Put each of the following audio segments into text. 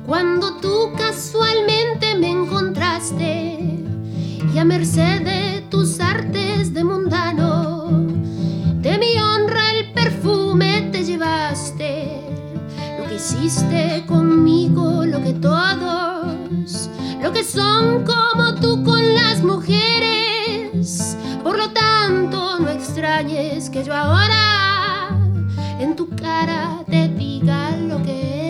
cuando tú casualmente me encontraste y a merced de tus artes de mundano, de mi honra el perfume te llevaste. Lo que hiciste conmigo, lo que todos, lo que son como tú con las mujeres. Por lo tanto, no extrañes que yo ahora en tu cara te diga lo que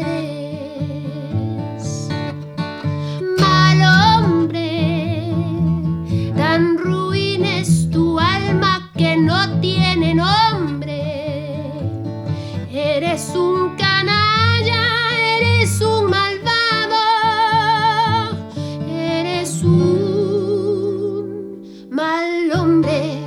eres. Mal hombre, tan ruin es tu alma que no tiene nombre. Eres un canalla, eres un malvado, eres un mal hombre.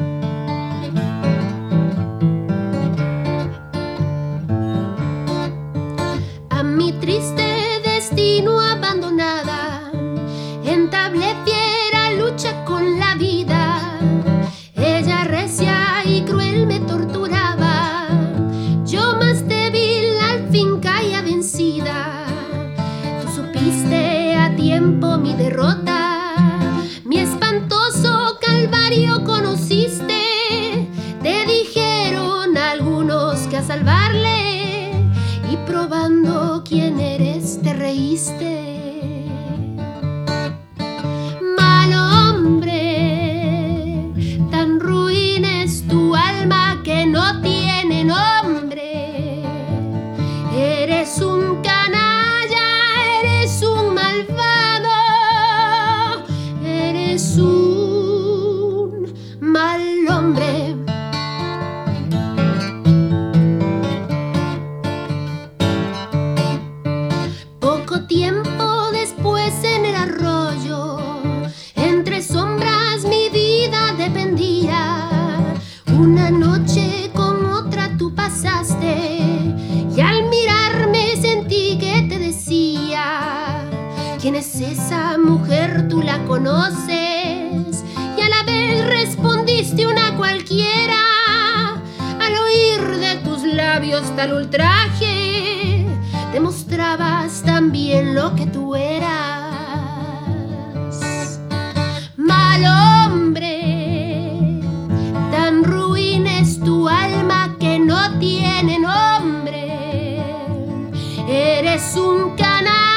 A mi triste destino abandonada, entablé fiera lucha con la vida. Ella recia y cruel me torturaba, yo más débil al fin caía vencida. Tú supiste a tiempo mi derrota, mi espantoso calvario conociste. Te dijeron algunos que a salvarle, y probando quién eres te reíste. Mal hombre, tan ruin es tu alma que no tiene nombre. Eres un canalla, eres un malvado, eres un mal hombre. Poco tiempo después en el arroyo, entre sombras mi vida dependía. Una noche con otra tú pasaste, y al mirarme sentí que te decía: ¿quién es esa mujer? Tú la conoces. Y a la vez respondiste una cualquiera. Al oír de tus labios tal ultraje, demostrabas también lo que tú eras. Mal hombre, tan ruin es tu alma que no tiene nombre. Eres un canalla.